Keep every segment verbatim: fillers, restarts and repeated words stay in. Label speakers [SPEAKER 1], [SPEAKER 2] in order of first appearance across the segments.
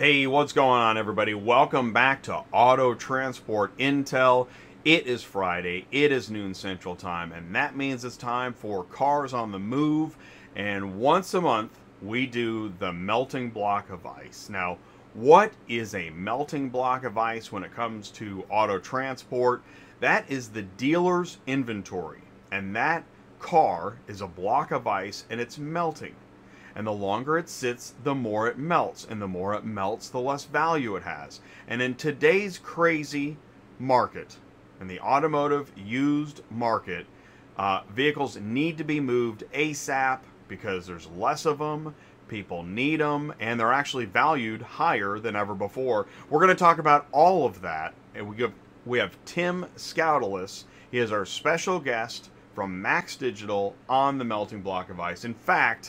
[SPEAKER 1] Hey, what's going on, everybody? Welcome back to Auto Transport Intel. It is Friday, it is noon Central Time, and that means it's time for Cars on the Move. And once a month, we do the melting block of ice. Now, what is a melting block of ice when it comes to auto transport? That is the dealer's inventory, and that car is a block of ice and it's melting. And the longer it sits, the more it melts. And the more it melts, the less value it has. And in today's crazy market, in the automotive used market, uh, vehicles need to be moved ASAP because there's less of them, people need them, and they're actually valued higher than ever before. We're going to talk about all of that. And we, give, we have Tim Skoutelas. He is our special guest from Max Digital on the melting block of ice. In fact,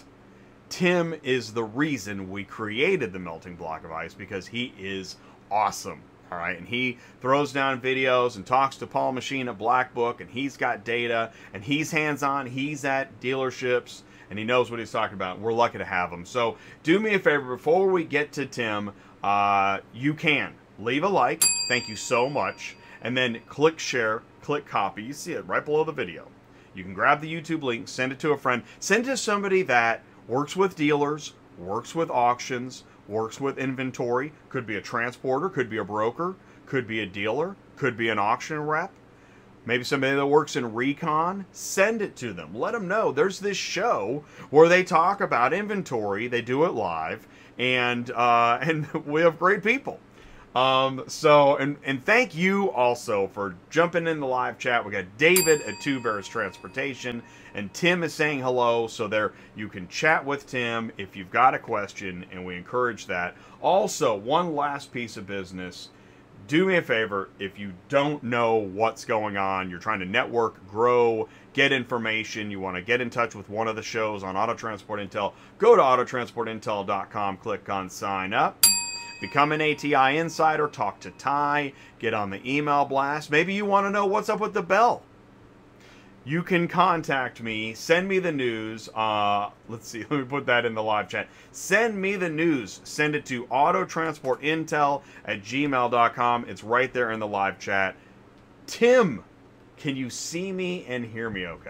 [SPEAKER 1] Tim is the reason we created the melting block of ice because he is awesome. All right, and he throws down videos and talks to Paul Machine at Black Book, and he's got data, and he's hands-on, he's at dealerships, and he knows what he's talking about. We're lucky to have him. So do me a favor, before we get to Tim, uh, you can leave a like, thank you so much, and then click share, click copy. You see it right below the video. You can grab the YouTube link, send it to a friend, send it to somebody that works with dealers, works with auctions, works with inventory, could be a transporter, could be a broker, could be a dealer, could be an auction rep, maybe somebody that works in recon. Send it to them. Let them know there's this show where they talk about inventory. They do it live, and uh, and we have great people. Um, so, and, and thank you also for jumping in the live chat. We got David at Two Bears Transportation, and Tim is saying hello, so there you can chat with Tim if you've got a question, and we encourage that. Also, one last piece of business. Do me a favor, if you don't know what's going on, you're trying to network, grow, get information, you want to get in touch with one of the shows on Auto Transport Intel, go to auto transport intel dot com, click on sign up. Become an A T I insider, talk to Ty, get on the email blast. Maybe you want to know what's up with the bell. You can contact me, send me the news. Uh, let's see, let me put that in the live chat. Send me the news. Send it to auto transport intel at gmail dot com. It's right there in the live chat. Tim, can you see me and hear me okay?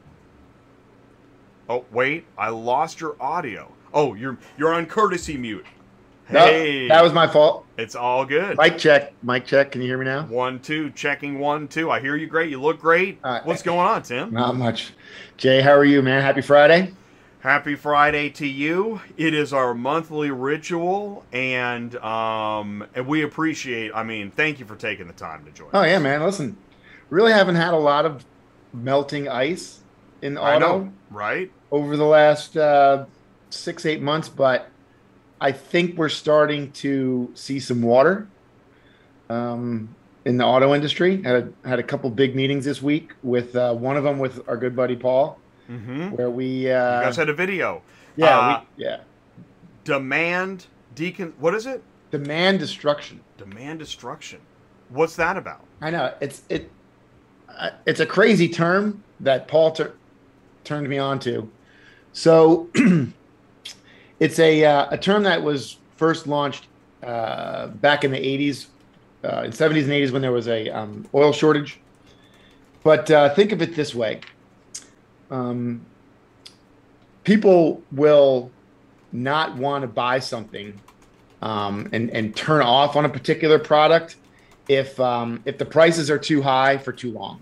[SPEAKER 1] Oh, wait, I lost your audio. Oh, you're you're on courtesy mute. Hey,
[SPEAKER 2] no, that was my fault.
[SPEAKER 1] It's all good.
[SPEAKER 2] Mic check. Mic check. Can you hear me now?
[SPEAKER 1] One, two. Checking one, two. I hear you great. You look great. Uh, What's going on, Tim?
[SPEAKER 2] Not much. Jay, how are you, man? Happy Friday.
[SPEAKER 1] Happy Friday to you. It is our monthly ritual, and um, and we appreciate, I mean, thank you for taking the time to join
[SPEAKER 2] Oh,
[SPEAKER 1] us.
[SPEAKER 2] yeah, man. Listen, really haven't had a lot of melting ice in auto.
[SPEAKER 1] I know, right?
[SPEAKER 2] Over the last uh, six, eight months, but I think we're starting to see some water um, in the auto industry. Had a, had a couple big meetings this week with uh, one of them with our good buddy Paul,
[SPEAKER 1] mm-hmm.
[SPEAKER 2] where we uh,
[SPEAKER 1] you guys had a video.
[SPEAKER 2] Yeah,
[SPEAKER 1] uh,
[SPEAKER 2] we, yeah.
[SPEAKER 1] Demand decon. What is it?
[SPEAKER 2] Demand destruction.
[SPEAKER 1] Demand destruction. What's that about?
[SPEAKER 2] I know it's it. Uh, it's a crazy term that Paul tur- turned me on to. So. It's a uh, a term that was first launched uh, back in the eighties, uh, in seventies and eighties when there was a um, oil shortage. But uh, think of it this way: um, people will not want to buy something um, and and turn off on a particular product if um, if the prices are too high for too long,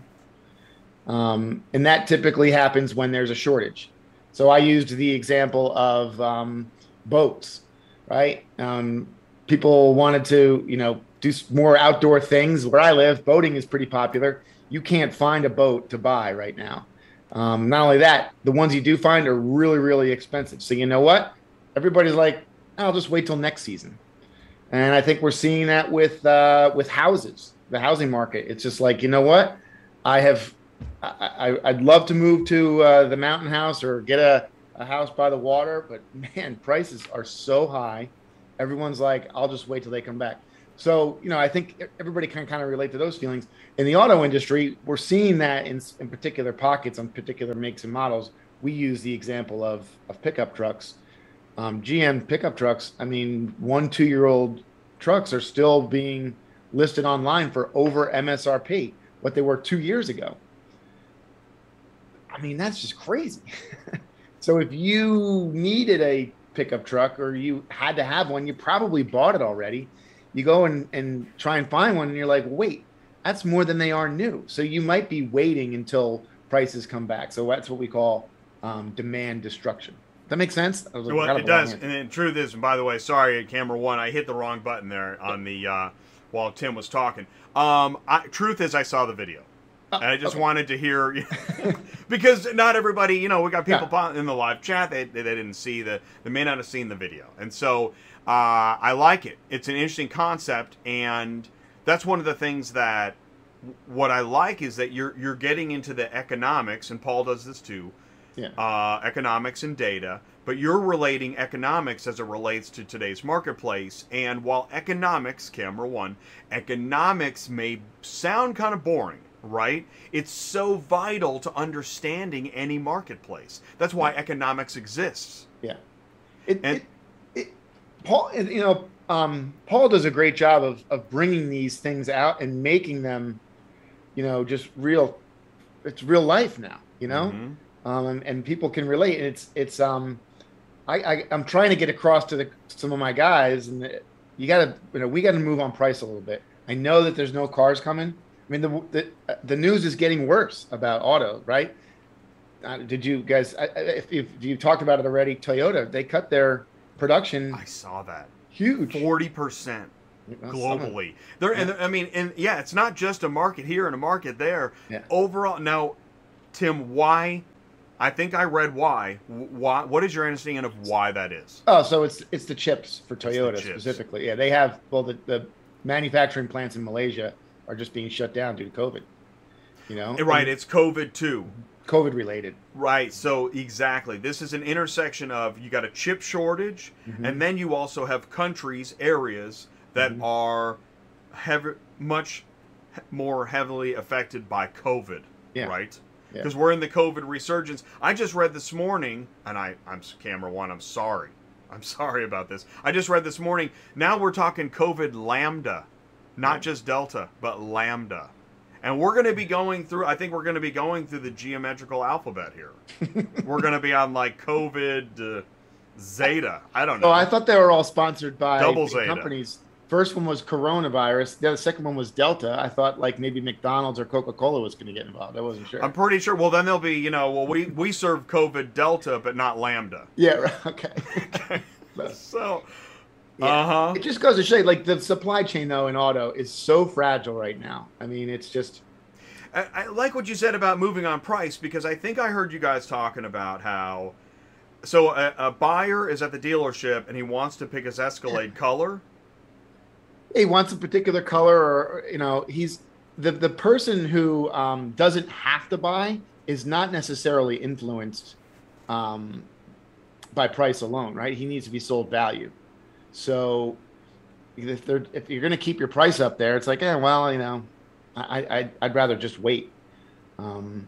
[SPEAKER 2] um, and that typically happens when there's a shortage. So I used the example of um, boats, right? Um, people wanted to, you know, do more outdoor things. Where I live, boating is pretty popular. You can't find a boat to buy right now. Um, not only that, the ones you do find are really, really expensive. So you know what? Everybody's like, I'll just wait till next season. And I think we're seeing that with uh, with houses, the housing market. It's just like, you know what? I have. I, I'd love to move to uh, the mountain house or get a, a house by the water, but man, prices are so high. Everyone's like, I'll just wait till they come back. So, you know, I think everybody can kind of relate to those feelings. In the auto industry, we're seeing that in, in particular pockets on particular makes and models. We use the example of, of pickup trucks. um, G M pickup trucks, I mean, one, two year old trucks are still being listed online for over M S R P, what they were two years ago. I mean, that's just crazy. So if you needed a pickup truck or you had to have one, you probably bought it already. You go and, and try and find one and you're like, wait, that's more than they are new. So you might be waiting until prices come back. So that's what we call um, demand destruction. Does that make sense? That was
[SPEAKER 1] Well, it does. And the truth is, and by the way, sorry, camera one, I hit the wrong button there on the uh, while Tim was talking. Um, I, truth is, I saw the video.
[SPEAKER 2] Oh,
[SPEAKER 1] and I just
[SPEAKER 2] okay.
[SPEAKER 1] wanted to hear, because not everybody, you know, we got people
[SPEAKER 2] Yeah.
[SPEAKER 1] in the live chat, they, they didn't see the, they may not have seen the video. And so uh, I like it. It's an interesting concept. And that's one of the things that, what I like is that you're, you're getting into the economics, and Paul does this too,
[SPEAKER 2] Yeah.
[SPEAKER 1] uh, economics and data, but you're relating economics as it relates to today's marketplace. And while economics, camera one, economics may sound kind of boring, right? It's so vital to understanding any marketplace. That's why economics exists.
[SPEAKER 2] Yeah. It,
[SPEAKER 1] And-
[SPEAKER 2] it, it, Paul, you know, um, Paul does a great job of, of bringing these things out and making them, you know, just real. It's real life now, you know,
[SPEAKER 1] Mhm.
[SPEAKER 2] um, and, and people can relate. And it's, it's, um, I, I, I'm trying to get across to the, some of my guys, and you got to, you know, we got to move on price a little bit. I know that there's no cars coming. I mean, the the, the news is getting worse about auto, right? Uh, did you guys, I, I- if, if you talked about it already, Toyota, they cut their production
[SPEAKER 1] I saw that.
[SPEAKER 2] huge.
[SPEAKER 1] forty percent
[SPEAKER 2] Well, some of-
[SPEAKER 1] globally. There, and I mean, and yeah, it's not just a market here and a market there.
[SPEAKER 2] Yeah.
[SPEAKER 1] Overall, now, Tim, why? I think I read why. Why? What is your understanding of why that is?
[SPEAKER 2] Oh, so it's it's the chips for
[SPEAKER 1] the
[SPEAKER 2] Toyota
[SPEAKER 1] chips.
[SPEAKER 2] specifically. Yeah, they have, well, the, the manufacturing plants in Malaysia are just being shut down due to COVID. You know,
[SPEAKER 1] Right,
[SPEAKER 2] And
[SPEAKER 1] it's COVID too.
[SPEAKER 2] COVID related.
[SPEAKER 1] Right, so exactly. This is an intersection of, you got a chip shortage,
[SPEAKER 2] Mhm.
[SPEAKER 1] and then you also have countries, areas that
[SPEAKER 2] Mhm.
[SPEAKER 1] are heavy, much he- more heavily affected by COVID,
[SPEAKER 2] Yeah.
[SPEAKER 1] right?
[SPEAKER 2] Yeah.
[SPEAKER 1] Because we're in the COVID resurgence. I just read this morning, and I, I'm camera one, I'm sorry. I'm sorry about this. I just read this morning, now we're talking COVID Lambda, not
[SPEAKER 2] Yeah.
[SPEAKER 1] just Delta, but Lambda. And we're going to be going through, I think we're going to be going through the geometrical alphabet here. We're going to be on like COVID uh, Zeta. I don't know.
[SPEAKER 2] Oh, I thought they were all sponsored by
[SPEAKER 1] Double
[SPEAKER 2] big
[SPEAKER 1] Zeta.
[SPEAKER 2] companies. First one was coronavirus. The second one was Delta. I thought like maybe McDonald's or Coca-Cola was going to get involved. I wasn't sure.
[SPEAKER 1] I'm pretty sure. Well, then there'll be, you know, well, we, we serve COVID Delta, but not Lambda.
[SPEAKER 2] yeah. Right, okay.
[SPEAKER 1] So,
[SPEAKER 2] Yeah.
[SPEAKER 1] uh-huh.
[SPEAKER 2] It just goes to show you, like the supply chain though in auto is so fragile right now. I mean, it's just
[SPEAKER 1] I, I like what you said about moving on price, because I think I heard you guys talking about how, so a, a buyer is at the dealership and he wants to pick his Escalade color.
[SPEAKER 2] he wants a particular color, or you know, he's the the person who um, doesn't have to buy is not necessarily influenced um, by price alone, right? He needs to be sold value. So if they're if you're going to keep your price up there, it's like, yeah, well, you know, I, I I'd rather just wait. Um,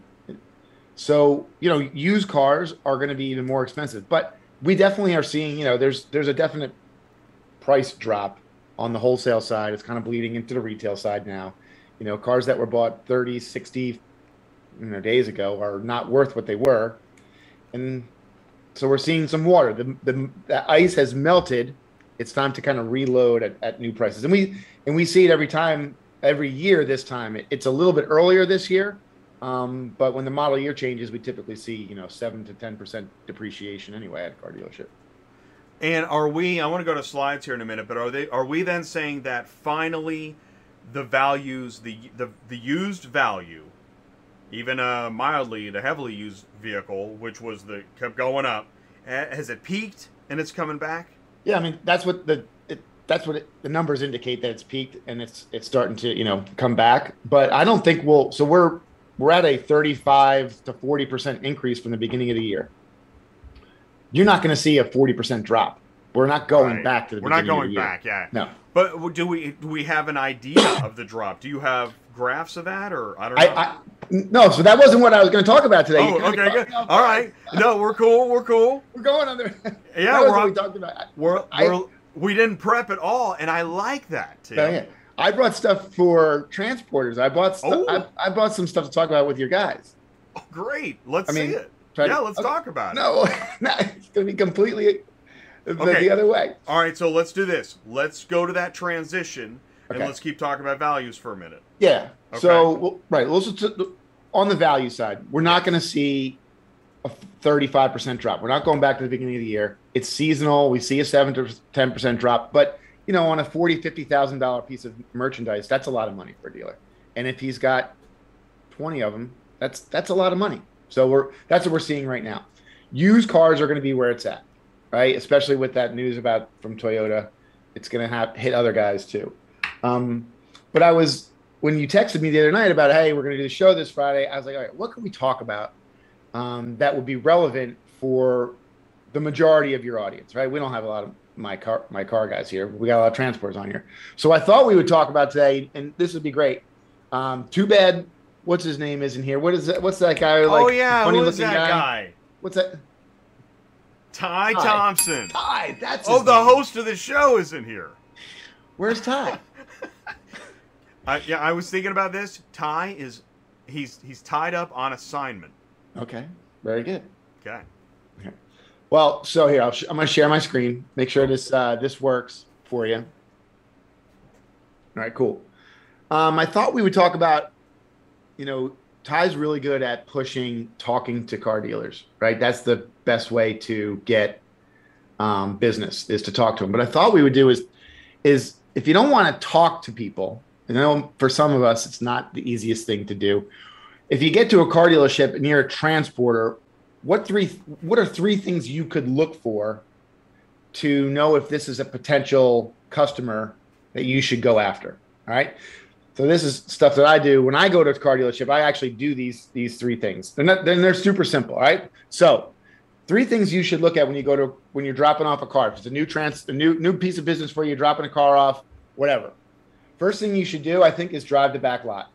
[SPEAKER 2] so you know, used cars are going to be even more expensive, but we definitely are seeing, you know, there's there's a definite price drop on the wholesale side. It's kind of bleeding into the retail side now. You know, cars that were bought thirty, sixty, you know, days ago are not worth what they were, and so we're seeing some water. The the, the ice has melted. It's time to kind of reload at, at new prices, and we and we see it every time, every year. This time it, it's a little bit earlier this year, um, but when the model year changes, we typically see, you know, seven to ten percent depreciation anyway at a car dealership.
[SPEAKER 1] And are we, I want to go to slides here in a minute, but are they, are we then saying that finally the values, the the, the used value, even a mildly to heavily used vehicle, which was the, kept going up, ha- has it peaked and it's coming back?
[SPEAKER 2] Yeah, I mean that's what the it, that's what it, the numbers indicate, that it's peaked and it's it's starting to, you know, come back. But I don't think we'll. So we're we're at a thirty-five to forty percent increase from the beginning of the year. You're not going to see a forty percent drop. We're not going
[SPEAKER 1] Right.
[SPEAKER 2] back to the.
[SPEAKER 1] We're not
[SPEAKER 2] beginning of
[SPEAKER 1] going
[SPEAKER 2] the year.
[SPEAKER 1] back, yeah.
[SPEAKER 2] No.
[SPEAKER 1] But do we do we have an idea of the drop? Do you have graphs of that, or I don't know?
[SPEAKER 2] I, I no, so that wasn't what I was going to talk about today.
[SPEAKER 1] Oh, okay, good. All right. No, we're cool. We're cool.
[SPEAKER 2] We're going on there.
[SPEAKER 1] Yeah,
[SPEAKER 2] that was
[SPEAKER 1] we're,
[SPEAKER 2] what we talked about.
[SPEAKER 1] We're,
[SPEAKER 2] I,
[SPEAKER 1] we're we didn't prep at all, and I like that too.
[SPEAKER 2] Yeah. I brought stuff for transporters. I bought stuff.
[SPEAKER 1] Oh.
[SPEAKER 2] I, I bought some stuff to talk about with your guys.
[SPEAKER 1] Oh, great. Let's
[SPEAKER 2] I mean,
[SPEAKER 1] see it.
[SPEAKER 2] yeah,
[SPEAKER 1] to, let's okay. talk about
[SPEAKER 2] no,
[SPEAKER 1] it.
[SPEAKER 2] No, it's going to be completely
[SPEAKER 1] okay.
[SPEAKER 2] the other way.
[SPEAKER 1] All right, so let's do this. Let's go to that transition,
[SPEAKER 2] okay.
[SPEAKER 1] and let's keep talking about values for a minute.
[SPEAKER 2] Yeah.
[SPEAKER 1] Okay.
[SPEAKER 2] So, well, right. Also, to, on the value side, we're not going to see a thirty-five percent drop. We're not going back to the beginning of the year. It's seasonal. We see a seven to ten percent drop, but you know, on a forty thousand dollars, fifty thousand dollars piece of merchandise, that's a lot of money for a dealer. And if he's got twenty of them, that's that's a lot of money. So we're that's what we're seeing right now. Used cars are going to be where it's at, right? Especially with that news about from Toyota, it's going to have hit other guys too. Um, but I was when you texted me the other night about, hey, we're going to do the show this Friday. I was like, all right, what can we talk about um, that would be relevant for the majority of your audience, right? We don't have a lot of my car my car guys here. We got a lot of transporters on here. So I thought we would talk about today, and this would be great. Um, too bad what's his name isn't here. What is that? What's that guy? Like,
[SPEAKER 1] oh yeah,
[SPEAKER 2] funny
[SPEAKER 1] who is
[SPEAKER 2] looking
[SPEAKER 1] that guy?
[SPEAKER 2] guy? What's that?
[SPEAKER 1] Ty,
[SPEAKER 2] Ty.
[SPEAKER 1] Thompson.
[SPEAKER 2] Ty, that's
[SPEAKER 1] Oh,
[SPEAKER 2] his
[SPEAKER 1] the
[SPEAKER 2] name.
[SPEAKER 1] host of the show isn't here.
[SPEAKER 2] Where's Ty?
[SPEAKER 1] I, yeah, I was thinking about this. Ty is he's he's tied up on assignment.
[SPEAKER 2] Okay, very good.
[SPEAKER 1] Okay.
[SPEAKER 2] Okay. Well, so here I'll sh- I'm going to share my screen. Make sure this uh, this works for you. All right, cool. Um, I thought we would talk about, you know, Ty's really good at pushing, talking to car dealers, right? That's the best way to get um, business is to talk to them. But I thought we would do is, is if you don't want to talk to people, and I know for some of us, it's not the easiest thing to do. If you get to a car dealership and you're a transporter, what three, what are three things you could look for to know if this is a potential customer that you should go after? All right. So this is stuff that I do when I go to a car dealership. I actually do these these three things. They're not, then they're super simple. All right. So three things you should look at when you go to when you're dropping off a car. If it's a new trans, a new new piece of business for you, dropping a car off, whatever. First thing you should do, I think, is drive the back lot.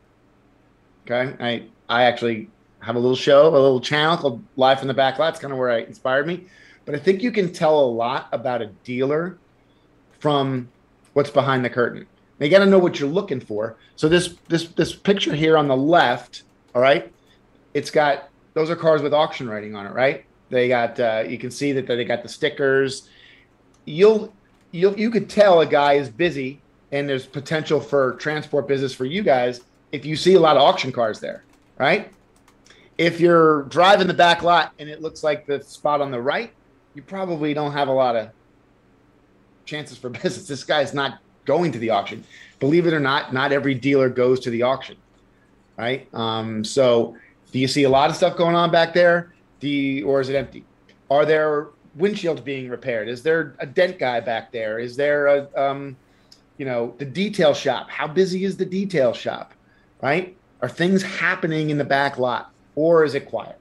[SPEAKER 2] Okay. I I actually have a little show, a little channel called Live from the Back Lot. It's kind of where I inspired me. But I think you can tell a lot about a dealer from what's behind the curtain. Now, you got to know what you're looking for. So this this this picture here on the left, all right, it's got those are cars with auction writing on it, right? They got uh, you can see that they got the stickers. You'll you'll you could tell a guy is busy and there's potential for transport business for you guys if you see a lot of auction cars there, right? If you're driving the back lot and it looks like the spot on the right, you probably don't have a lot of chances for business. This guy's not going to the auction. Believe it or not, not every dealer goes to the auction, right? Um, so do you see a lot of stuff going on back there? Do you, or is it empty? Are there windshields being repaired? Is there a dent guy back there? Is there a, um, you know, the detail shop? How busy is the detail shop, right? Are things happening in the back lot or is it quiet?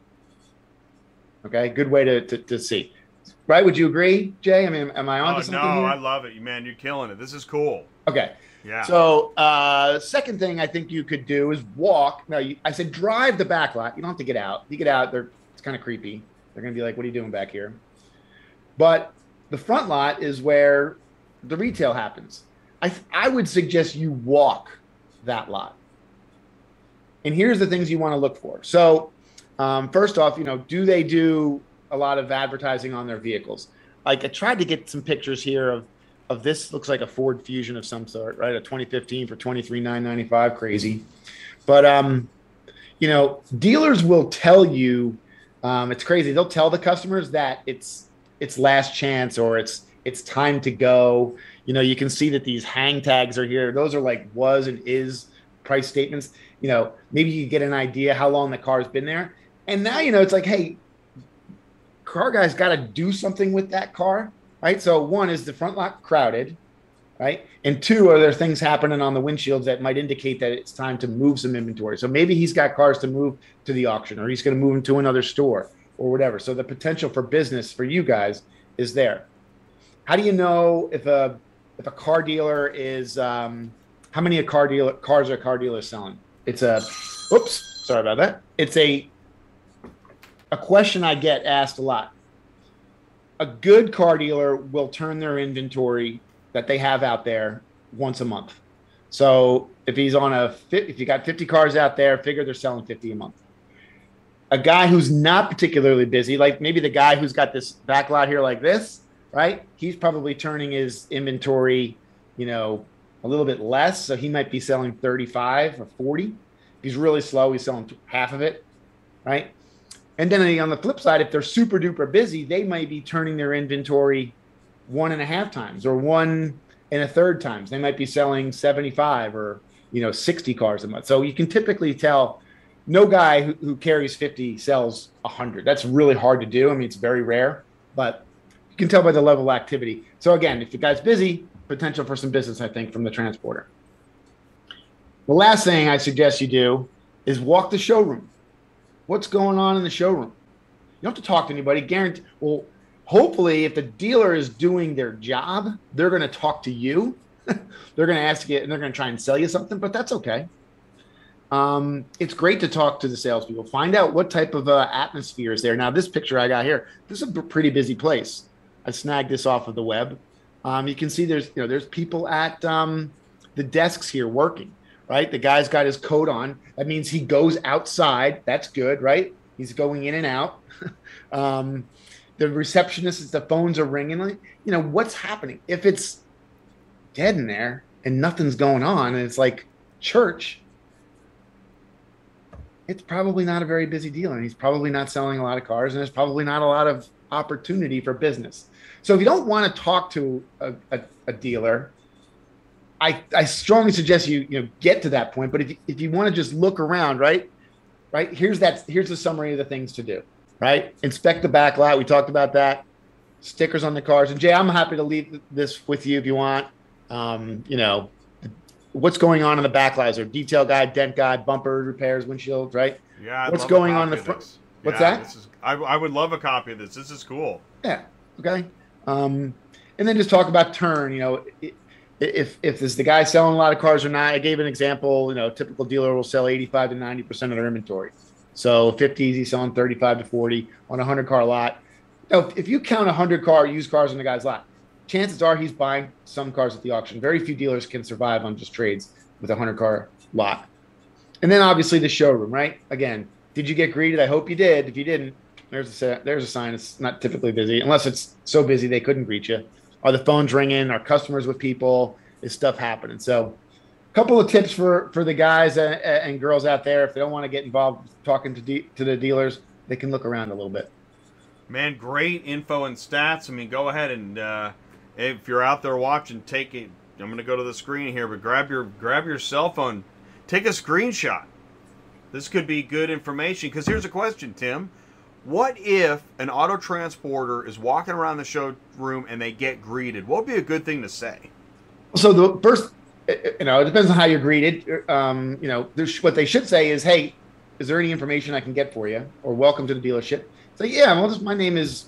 [SPEAKER 2] Okay, good way to, to, to see. Right? Would you agree, Jay? I mean, am I on
[SPEAKER 1] oh,
[SPEAKER 2] to something
[SPEAKER 1] no,
[SPEAKER 2] here?
[SPEAKER 1] I love it, man. You're killing it. This is cool.
[SPEAKER 2] Okay.
[SPEAKER 1] Yeah.
[SPEAKER 2] So, uh, second thing I think you could do is walk. Now, you, I said drive the back lot. You don't have to get out. You get out, they're it's kind of creepy. They're going to be like, "What are you doing back here?" But the front lot is where the retail happens. I I would suggest you walk that lot. And here's the things you want to look for. So, um, first off, you know, do they do a lot of advertising on their vehicles? Like I tried to get some pictures here of, of this looks like a Ford Fusion of some sort, right? A twenty fifteen for twenty-three thousand nine hundred ninety-five dollars, crazy. But, um, you know, dealers will tell you, um, it's crazy. They'll tell the customers that it's, it's last chance or it's, it's time to go. You know, you can see that these hang tags are here. Those are like was and is price statements. You know, maybe you get an idea how long the car's been there. And now, you know, it's like, hey, car guys got to do something with that car, right? So one is the front lot crowded, right? And two, are there things happening on the windshields that might indicate that it's time to move some inventory? So maybe he's got cars to move to the auction or he's going to move them to another store or whatever. So the potential for business for you guys is there. How do you know if a if a car dealer is um, how many a car dealer cars are car dealers selling? It's a, oops, sorry about that. It's a a question I get asked a lot. A good car dealer will turn their inventory that they have out there once a month. So if he's on a, if you got fifty cars out there, figure they're selling fifty a month. A guy who's not particularly busy, like maybe the guy who's got this backlot here like this, right? He's probably turning his inventory, you know, a little bit less. So he might be selling thirty-five or forty. If he's really slow, he's selling half of it, right? And then on the flip side, if they're super duper busy, they might be turning their inventory one and a half times or one and a third times. They might be selling seventy-five or, you know, sixty cars a month. So you can typically tell no guy who, who carries fifty sells one hundred. That's really hard to do. I mean, it's very rare, but you can tell by the level of activity. So again, if the guy's busy, potential for some business, I think, from the transporter. The last thing I suggest you do is walk the showroom. What's going on in the showroom? You don't have to talk to anybody. Guarantee. Well, hopefully, if the dealer is doing their job, they're going to talk to you. They're going to ask you, and they're going to try and sell you something, but that's okay. Um, it's great to talk to the salespeople. Find out what type of uh, atmosphere is there. Now, this picture I got here, this is a pretty busy place. I snagged this off of the web. Um, you can see there's, you know, there's people at um, the desks here working. Right? The guy's got his coat on. That means he goes outside. That's good, right? He's going in and out. um, the receptionist, the phones are ringing. You know, what's happening? If it's dead in there and nothing's going on and it's like church, it's probably not a very busy dealer. And he's probably not selling a lot of cars, and there's probably not a lot of opportunity for business. So if you don't want to talk to a, a, a dealer, I, I strongly suggest you you know get to that point. But if you, if you want to just look around, right, right here's that here's the summary of the things to do. Right, inspect the back lot. We talked about that. Stickers on the cars. And Jay, I'm happy to leave this with you if you want. Um, you know, what's going on in the back lot? Is there detail guide, dent guide, bumper repairs, windshield, right?
[SPEAKER 1] Yeah. I'd
[SPEAKER 2] what's
[SPEAKER 1] love
[SPEAKER 2] going
[SPEAKER 1] a
[SPEAKER 2] on in the
[SPEAKER 1] copy of
[SPEAKER 2] front?
[SPEAKER 1] this.
[SPEAKER 2] What's
[SPEAKER 1] Yeah,
[SPEAKER 2] that?
[SPEAKER 1] This is, I, I would love a copy of this. This is cool.
[SPEAKER 2] Yeah. Okay. Um, and then just talk about turn. You know. It, If if this the guy selling a lot of cars or not, I gave an example. You know, a typical dealer will sell eighty-five to ninety percent of their inventory. So fifty, he's selling thirty-five to forty on a hundred car lot. Now, if you count a hundred car used cars in the guy's lot, chances are he's buying some cars at the auction. Very few dealers can survive on just trades with a hundred car lot. And then obviously the showroom, right? Again, did you get greeted? I hope you did. If you didn't, there's a there's a sign. It's not typically busy unless it's so busy they couldn't greet you. Are the phones ringing? Are customers with people? Is stuff happening? So a couple of tips for, for the guys and, and girls out there. If they don't want to get involved talking to, de- to the dealers, they can look around a little bit.
[SPEAKER 1] Man, great info and stats. I mean, go ahead and uh, if you're out there watching, take it. I'm going to go to the screen here, but grab your grab your cell phone. Take a screenshot. This could be good information because here's a question, Tim. What if an auto transporter is walking around the showroom and they get greeted? What would be a good thing to say? So
[SPEAKER 2] the first, you know, it depends on how you're greeted. Um, you know, what they should say is, "Hey, is there any information I can get for you?" Or "Welcome to the dealership." Say, "Yeah, well, this, my name is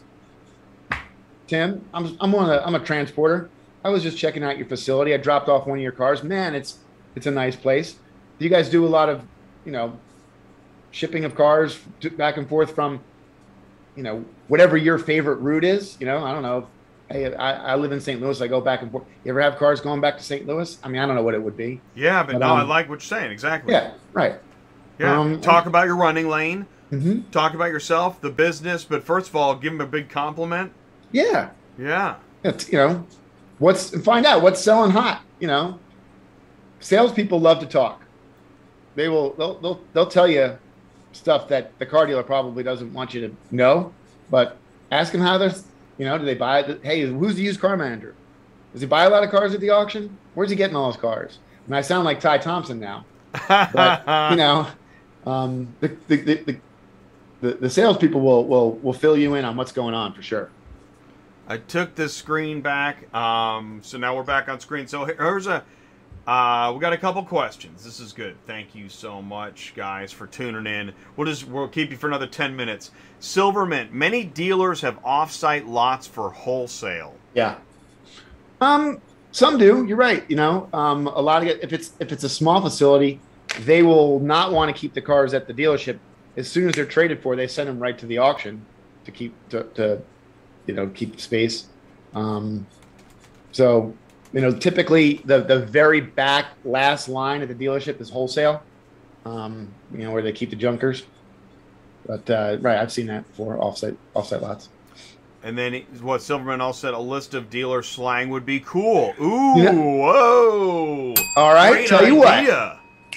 [SPEAKER 2] Tim. I'm I'm on a I'm a transporter. I was just checking out your facility. I dropped off one of your cars. Man, it's it's a nice place. Do you guys do a lot of, you know, shipping of cars to, back and forth from, you know, whatever your favorite route is? You know, I don't know. Hey, I, I live in Saint Louis. I go back and forth. You ever have cars going back to Saint Louis? I mean, I don't know what it would be.
[SPEAKER 1] Yeah, but, but no, um, I like what you're saying. Exactly.
[SPEAKER 2] Yeah, right.
[SPEAKER 1] Yeah. Um, Talk about your running lane.
[SPEAKER 2] Mm-hmm.
[SPEAKER 1] Talk about yourself, the business. But first of all, give them a big compliment.
[SPEAKER 2] Yeah.
[SPEAKER 1] Yeah.
[SPEAKER 2] It's, you know, what's find out what's selling hot. You know, salespeople love to talk. They will. They'll. They'll. They'll tell you stuff that the car dealer probably doesn't want you to know. But ask them how they're. You know, do they buy it? Hey, who's the used car manager? Does he buy a lot of cars at the auction? Where's he getting all his cars? And I sound like Ty Thompson now. But, you know, um, the, the, the, the, the salespeople will, will, will fill you in on what's going on for sure.
[SPEAKER 1] I took the screen back. Um, so now we're back on screen. So here's a, uh, we got a couple questions. This is good. Thank you so much, guys, for tuning in. We'll just, we'll keep you for another ten minutes. Silvermint, many dealers have off-site lots for wholesale.
[SPEAKER 2] Yeah. Um, Some do. You're right. You know, um, a lot of it, if it's if it's a small facility, they will not want to keep the cars at the dealership. As soon as they're traded for, they send them right to the auction to keep to, to you know keep space. Um, so you know, typically the the very back last line at the dealership is wholesale. Um, you know, where they keep the junkers. But uh, right, I've seen that before. Offsite offsite lots.
[SPEAKER 1] And then what Silverman also said, a list of dealer slang would be cool. Ooh,
[SPEAKER 2] Yeah.
[SPEAKER 1] whoa.
[SPEAKER 2] All right,
[SPEAKER 1] Great
[SPEAKER 2] tell you
[SPEAKER 1] idea.
[SPEAKER 2] what.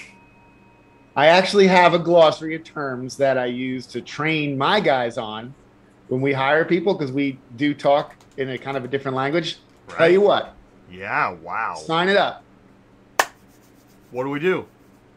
[SPEAKER 2] I actually have a glossary of terms that I use to train my guys on when we hire people, because we do talk in a kind of a different language.
[SPEAKER 1] Right.
[SPEAKER 2] Tell you what.
[SPEAKER 1] Yeah, wow.
[SPEAKER 2] Sign it up
[SPEAKER 1] What do we do?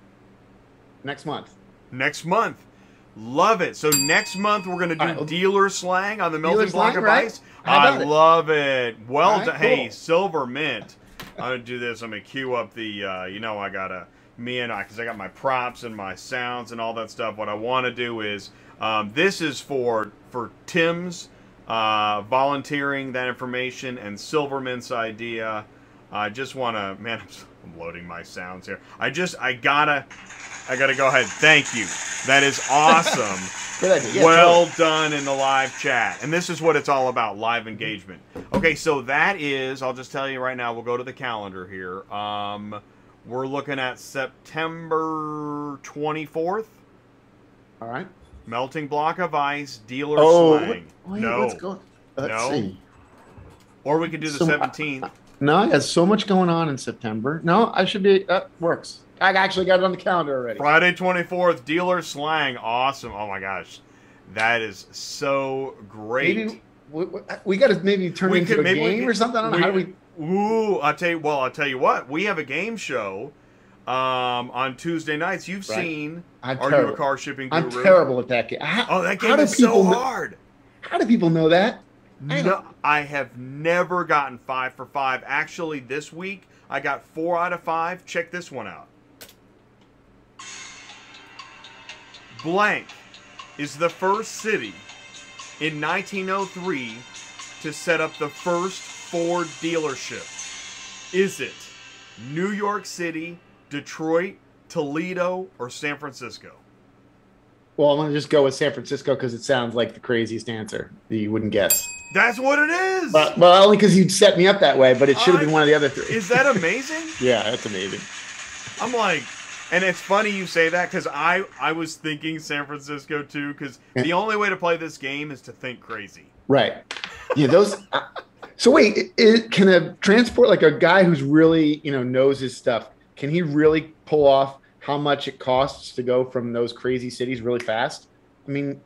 [SPEAKER 2] next month.
[SPEAKER 1] Next month. Love it. So next month we're going to do
[SPEAKER 2] All right, well,
[SPEAKER 1] dealer slang on the
[SPEAKER 2] dealer
[SPEAKER 1] melting block
[SPEAKER 2] slang,
[SPEAKER 1] of
[SPEAKER 2] right?
[SPEAKER 1] ice.
[SPEAKER 2] How
[SPEAKER 1] I
[SPEAKER 2] about it?
[SPEAKER 1] love it. Well
[SPEAKER 2] All right,
[SPEAKER 1] done. Hey,
[SPEAKER 2] cool.
[SPEAKER 1] Silver Mint. I'm going to do this. I'm going to cue up the, uh, you know, I got to, me and I, because I got my props and my sounds and all that stuff. What I want to do is, um, this is for, for Tim's uh, volunteering that information and Silvermint's idea. I just want to, man, I'm, I'm loading my sounds here. I just, I gotta, I gotta go ahead. Thank you. That is awesome.
[SPEAKER 2] Good idea. Yeah,
[SPEAKER 1] Well
[SPEAKER 2] totally.
[SPEAKER 1] done in the live chat. And this is what it's all about, live engagement. Okay, so that is, I'll just tell you right now, we'll go to the calendar here. Um, we're looking at September twenty-fourth.
[SPEAKER 2] All right.
[SPEAKER 1] Melting block of ice, dealer
[SPEAKER 2] Oh,
[SPEAKER 1] slang.
[SPEAKER 2] wait,
[SPEAKER 1] no.
[SPEAKER 2] let's go. Let's
[SPEAKER 1] No.
[SPEAKER 2] see.
[SPEAKER 1] Or we could do the
[SPEAKER 2] So-
[SPEAKER 1] seventeenth.
[SPEAKER 2] No, I got so much going on in September. No, I should be. That works. I actually got it on the calendar already.
[SPEAKER 1] Friday twenty-fourth, dealer slang. Awesome. Oh my gosh. That is so great.
[SPEAKER 2] Maybe we, we- we got to maybe turn
[SPEAKER 1] We
[SPEAKER 2] it into
[SPEAKER 1] could-
[SPEAKER 2] a
[SPEAKER 1] maybe we
[SPEAKER 2] game
[SPEAKER 1] could-
[SPEAKER 2] or something. I don't know. How do we?
[SPEAKER 1] Ooh, I'll tell you. Well, I'll tell you what. We have a game show um, on Tuesday nights. You've
[SPEAKER 2] Right.
[SPEAKER 1] seen
[SPEAKER 2] I'm
[SPEAKER 1] Are
[SPEAKER 2] terrible.
[SPEAKER 1] You a Car Shipping
[SPEAKER 2] I'm
[SPEAKER 1] Guru?
[SPEAKER 2] terrible at that game. How,
[SPEAKER 1] Oh, that
[SPEAKER 2] how
[SPEAKER 1] game
[SPEAKER 2] do
[SPEAKER 1] is so
[SPEAKER 2] people know-
[SPEAKER 1] hard.
[SPEAKER 2] How do people know that? I
[SPEAKER 1] No,
[SPEAKER 2] don't-
[SPEAKER 1] I have never gotten five for five. Actually, this week I got four out of five. Check this one out. Blank is the first city in nineteen oh three to set up the first Ford dealership. Is it New York City, Detroit, Toledo, or San Francisco?
[SPEAKER 2] Well, I'm gonna just go with San Francisco because it sounds like the craziest answer that you wouldn't guess.
[SPEAKER 1] That's what it is.
[SPEAKER 2] But well, only because you'd set me up that way. But it should have been
[SPEAKER 1] I-
[SPEAKER 2] one of the other three.
[SPEAKER 1] Is that amazing?
[SPEAKER 2] Yeah, that's amazing.
[SPEAKER 1] I'm like, and it's funny you say that because I, I was thinking San Francisco too, because the only way to play this game is to think crazy.
[SPEAKER 2] Right. Yeah. Those. uh, so wait, it, it, can a transport like a guy who's really you know knows his stuff? Can he really pull off how much it costs to go from those crazy cities really fast? I mean,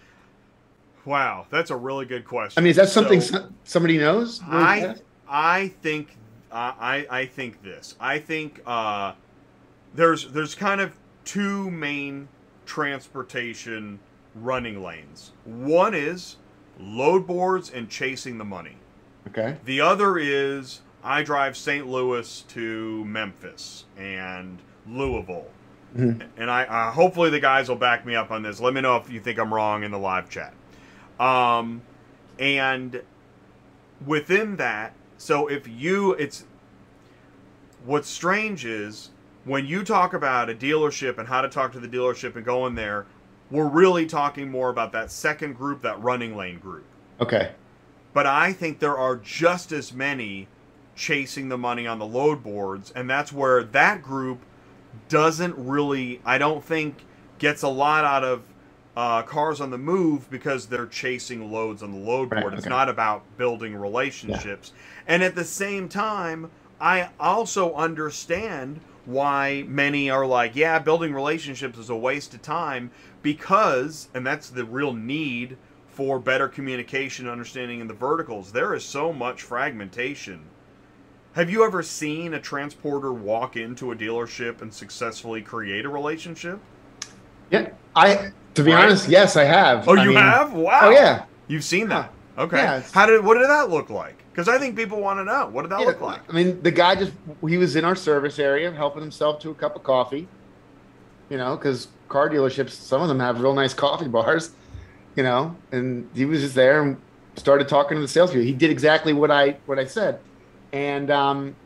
[SPEAKER 1] Wow, that's a really good question.
[SPEAKER 2] I mean, is that something
[SPEAKER 1] So,
[SPEAKER 2] so- somebody knows? really
[SPEAKER 1] I
[SPEAKER 2] fast?
[SPEAKER 1] I think uh, I I think this. I think uh, there's there's kind of two main transportation running lanes. One is load boards and chasing the money.
[SPEAKER 2] Okay.
[SPEAKER 1] The other is I drive Saint Louis to Memphis and Louisville.
[SPEAKER 2] Mhm.
[SPEAKER 1] And I uh, hopefully the guys will back me up on this. Let me know if you think I'm wrong in the live chat. Um, and within that, so if you, it's, what's strange is when you talk about a dealership and how to talk to the dealership and go in there, we're really talking more about that second group, that running lane group.
[SPEAKER 2] Okay.
[SPEAKER 1] But I think there are just as many chasing the money on the load boards, and that's where that group doesn't really, I don't think, gets a lot out of uh, Cars on the Move because they're chasing loads on the load
[SPEAKER 2] Right,
[SPEAKER 1] board. It's
[SPEAKER 2] okay.
[SPEAKER 1] not about building relationships. And at the same time, I also understand why many are like, yeah, building relationships is a waste of time because, and that's the real need for better communication and understanding in the verticals, there is so much fragmentation. Have you ever seen a transporter walk into a dealership and successfully create a relationship?
[SPEAKER 2] Yeah. I. To be
[SPEAKER 1] Right.
[SPEAKER 2] honest, yes, I have.
[SPEAKER 1] Oh,
[SPEAKER 2] I
[SPEAKER 1] you
[SPEAKER 2] mean-
[SPEAKER 1] have? Wow.
[SPEAKER 2] Oh yeah.
[SPEAKER 1] You've seen that. Okay.
[SPEAKER 2] Yeah, it's-
[SPEAKER 1] How did what did that look like? Because I think people want to know. What did that
[SPEAKER 2] Yeah,
[SPEAKER 1] look like?
[SPEAKER 2] I mean, the guy just, he was in our service area helping himself to a cup of coffee, you know, because car dealerships, some of them have real nice coffee bars, you know, and he was just there and started talking to the salespeople. He did exactly what I, what I said. And, um,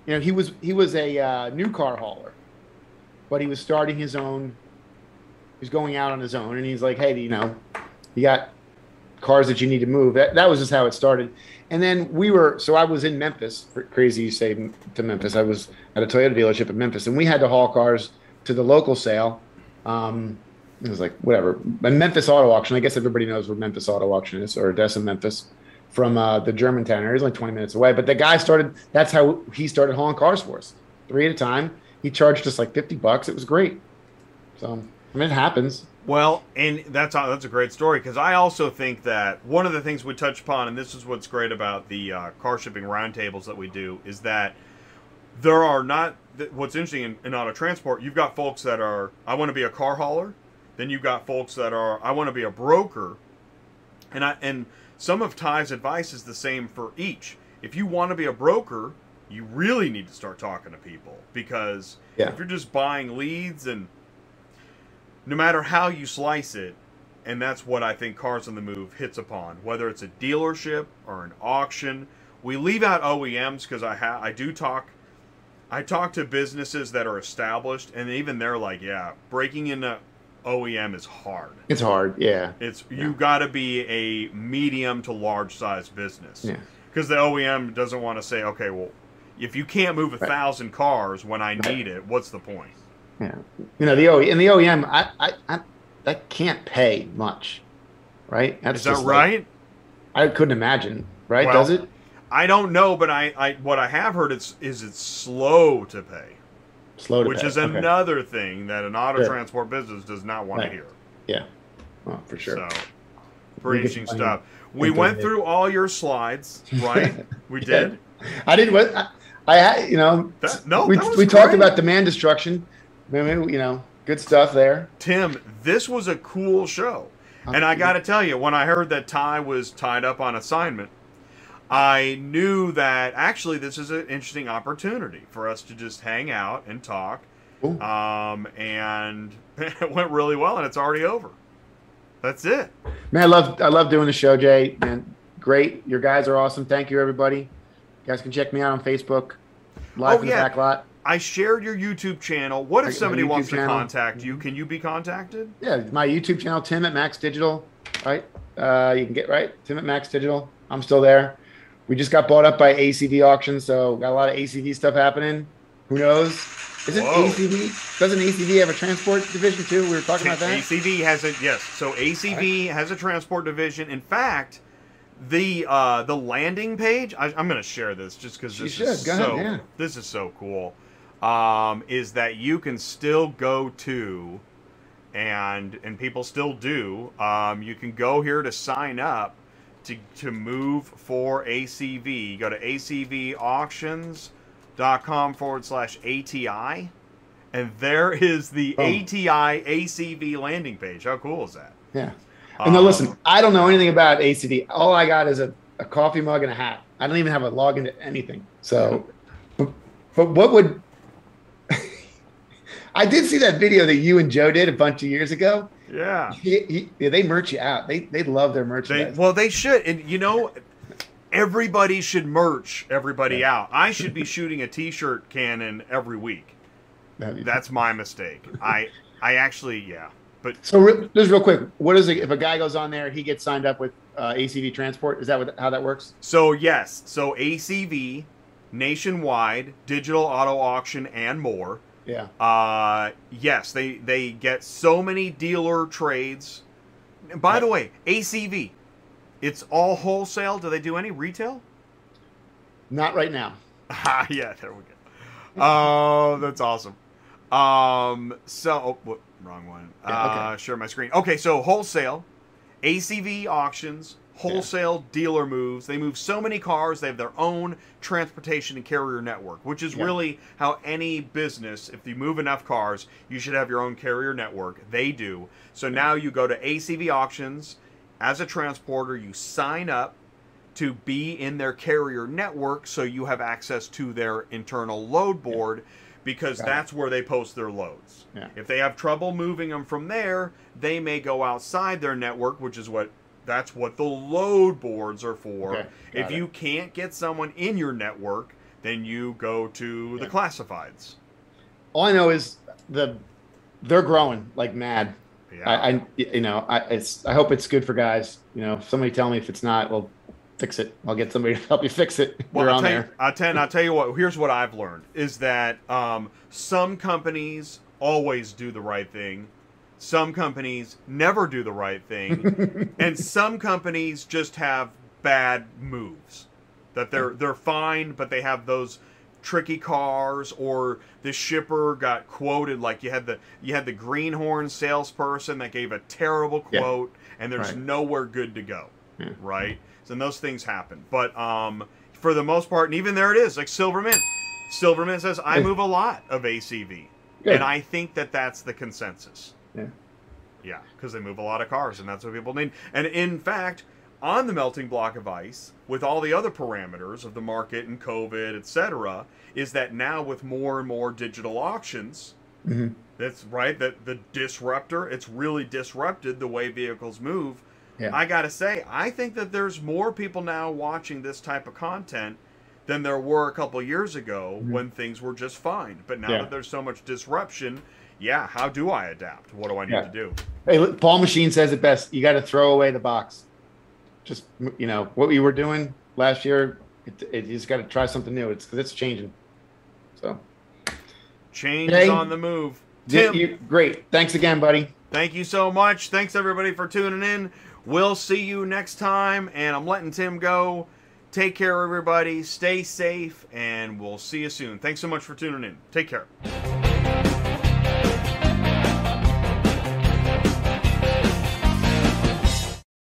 [SPEAKER 2] you know, he was he was a uh, new car hauler, but he was starting his own. He was going out on his own, and he's like, "Hey, you know, you got cars that you need to move." That that was just how it started. And then we were, so I was in Memphis. Crazy you say to Memphis. I was at a Toyota dealership in Memphis, and we had to haul cars to the local sale. Um, it was like whatever, a Memphis Auto Auction. I guess everybody knows where Memphis Auto Auction is, or Odessa, Memphis, from uh, the Germantown area. It's like twenty minutes away. But the guy started. That's how he started hauling cars for us, three at a time. He charged us like fifty bucks. It was great. So I mean, it happens.
[SPEAKER 1] Well, and that's a, that's a great story, because I also think that one of the things we touch upon, and this is what's great about the uh, car shipping roundtables that we do, is that there are not. What's interesting in, in auto transport, you've got folks that are, I want to be a car hauler. Then you've got folks that are, I want to be a broker. And I and some of Ty's advice is the same for each. If you want to be a broker, you really need to start talking to people, because
[SPEAKER 2] yeah.
[SPEAKER 1] if you're just buying leads, and no matter how you slice it, and that's what I think Cars on the Move hits upon, whether it's a dealership or an auction. We leave out O E Ms because I ha- I do talk, I talk to businesses that are established, and even they're like, yeah, breaking into O E M is hard.
[SPEAKER 2] It's hard, yeah.
[SPEAKER 1] It's
[SPEAKER 2] yeah.
[SPEAKER 1] you got to be a medium to large size business,
[SPEAKER 2] yeah.
[SPEAKER 1] because the O E M doesn't want to say, okay, well, if you can't move a
[SPEAKER 2] right.
[SPEAKER 1] thousand cars when I need it, what's the point?
[SPEAKER 2] Yeah, you know the O in the O E M, I, I, I that can't pay much, right?
[SPEAKER 1] That's Is that right?
[SPEAKER 2] Like, I couldn't imagine, right?
[SPEAKER 1] Well,
[SPEAKER 2] Does it?
[SPEAKER 1] I don't know, but I, I what I have heard it's is it's slow to pay.
[SPEAKER 2] Slow to
[SPEAKER 1] which
[SPEAKER 2] pay.
[SPEAKER 1] is
[SPEAKER 2] okay.
[SPEAKER 1] another thing that an auto
[SPEAKER 2] sure.
[SPEAKER 1] transport business does not want
[SPEAKER 2] right.
[SPEAKER 1] to hear.
[SPEAKER 2] Yeah, oh, for sure.
[SPEAKER 1] So, pretty interesting stuff. We
[SPEAKER 2] Think
[SPEAKER 1] went through all your slides, right? We
[SPEAKER 2] yeah.
[SPEAKER 1] did.
[SPEAKER 2] I didn't. I, I had, you know,
[SPEAKER 1] that, no,
[SPEAKER 2] we
[SPEAKER 1] that was
[SPEAKER 2] we
[SPEAKER 1] great.
[SPEAKER 2] talked about demand destruction. I mean, you know, good stuff there.
[SPEAKER 1] Tim, this was a cool show,
[SPEAKER 2] oh,
[SPEAKER 1] and I got to tell you, when I heard that Ty was tied up on assignment, I knew that actually this is an interesting opportunity for us to just hang out and talk.
[SPEAKER 2] Ooh.
[SPEAKER 1] Um, and it went really well, and it's already over. That's it.
[SPEAKER 2] Man, I love I love doing the show, Jay. Man, great. Your guys are awesome. Thank you, everybody. You guys can check me out on Facebook. Live
[SPEAKER 1] oh,
[SPEAKER 2] in
[SPEAKER 1] yeah.
[SPEAKER 2] the back lot.
[SPEAKER 1] I shared your YouTube channel. What if
[SPEAKER 2] I,
[SPEAKER 1] somebody wants to
[SPEAKER 2] channel.
[SPEAKER 1] contact you? Can you be contacted?
[SPEAKER 2] Yeah, my YouTube channel, Tim at Max Digital. Right, uh, you can get right Tim at Max Digital. I'm still there. We just got bought up by A C V Auctions, so got a lot of A C V stuff happening. Who knows? Isn't
[SPEAKER 1] Whoa.
[SPEAKER 2] A C V? Doesn't A C V have a transport division too? We were talking about that.
[SPEAKER 1] A C V has a yes. So A C V right. has a transport division. In fact, the uh, the landing page. I, I'm going to share this just because this is
[SPEAKER 2] Go
[SPEAKER 1] so
[SPEAKER 2] ahead, yeah.
[SPEAKER 1] this is so cool. Um, is that you can still go to, and and people still do. Um, you can go here to sign up to to move for A C V. You go to A C V auctions dot com forward slash A T I, and there is the oh. A T I A C V landing page. How cool is that?
[SPEAKER 2] Yeah. And now listen, I don't know anything about A C V. All I got is a, a coffee mug and a hat. I don't even have a login to anything. So, but, but what would I did see that video that you and Joe did a bunch of years ago.
[SPEAKER 1] Yeah.
[SPEAKER 2] He, he, yeah they merch you out. They they love their merchandise.
[SPEAKER 1] They, well, they should. And you know, everybody should merch everybody yeah. out. I should be shooting a T-shirt cannon every week. That's my mistake. I I actually yeah. But
[SPEAKER 2] so re- just real quick, what is it if a guy goes on there, he gets signed up with uh, A C V Transport? Is that what, how that works?
[SPEAKER 1] So yes, so A C V, nationwide, digital auto auction, and more.
[SPEAKER 2] Yeah.
[SPEAKER 1] Uh, yes, they they get so many dealer trades. By yeah. the way, A C V, it's all wholesale. Do they do any retail?
[SPEAKER 2] Not right now.
[SPEAKER 1] Ah, yeah, there we go. Oh, that's awesome. Um, so, oh, what, wrong one.
[SPEAKER 2] Yeah, okay.
[SPEAKER 1] Uh, share my screen. Okay, so wholesale, A C V auctions, wholesale yeah. dealer moves. They move so many cars. They have their own transportation and carrier network, which is yeah. really how any business, if you move enough cars, you should have your own carrier network. They do. So now you go to A C V auctions as a transporter. You sign up to be in their carrier network so you have access to their internal load board. Yeah. Because Got that's it. where they post their loads.
[SPEAKER 2] Yeah.
[SPEAKER 1] If they have trouble moving them from there, they may go outside their network, which is what that's what the load boards are for.
[SPEAKER 2] Okay.
[SPEAKER 1] If
[SPEAKER 2] it.
[SPEAKER 1] you can't get someone in your network, then you go to
[SPEAKER 2] Yeah.
[SPEAKER 1] the classifieds.
[SPEAKER 2] All I know is the they're growing like mad.
[SPEAKER 1] Yeah.
[SPEAKER 2] I, I you know I it's I hope it's good for guys. You know, if somebody tell me if it's not, well, fix it. I'll get somebody to help you fix it.
[SPEAKER 1] Well,
[SPEAKER 2] They're
[SPEAKER 1] I'll
[SPEAKER 2] on
[SPEAKER 1] tell, you,
[SPEAKER 2] there.
[SPEAKER 1] I'll, tell, I'll tell you what, here's what I've learned, is that um, some companies always do the right thing. Some companies never do the right thing. And some companies just have bad moves. That they're they're fine, but they have those tricky cars, or the shipper got quoted, like you had the you had the greenhorn salesperson that gave a terrible quote, yeah. and there's
[SPEAKER 2] right.
[SPEAKER 1] nowhere good to go.
[SPEAKER 2] Yeah.
[SPEAKER 1] Right? So those things happen. But um, for the most part, and even there it is, like Silverman. Silverman says, I move a lot of A C V. Good. And I think that that's the consensus.
[SPEAKER 2] Yeah.
[SPEAKER 1] Yeah, because they move a lot of cars, and that's what people need. And in fact, on the melting block of ice, with all the other parameters of the market and COVID, et cetera, is that now with more and more digital auctions,
[SPEAKER 2] mm-hmm.
[SPEAKER 1] that's right, that the disruptor, it's really disrupted the way vehicles move.
[SPEAKER 2] Yeah.
[SPEAKER 1] I gotta say, I think that there's more people now watching this type of content than there were a couple years ago mm-hmm. when things were just fine. But now yeah. that there's so much disruption, yeah, how do I adapt? What do I need
[SPEAKER 2] yeah.
[SPEAKER 1] to do?
[SPEAKER 2] Hey, Paul Machine says it best. You got to throw away the box. Just, you know, what we were doing last year, it, it, you just got to try something new. It's because it's changing. So,
[SPEAKER 1] change hey, is on the move. Tim,
[SPEAKER 2] you, great. Thanks again, buddy.
[SPEAKER 1] Thank you so much. Thanks everybody for tuning in. We'll see you next time, and I'm letting Tim go. Take care, everybody. Stay safe, and we'll see you soon. Thanks so much for tuning in. Take care.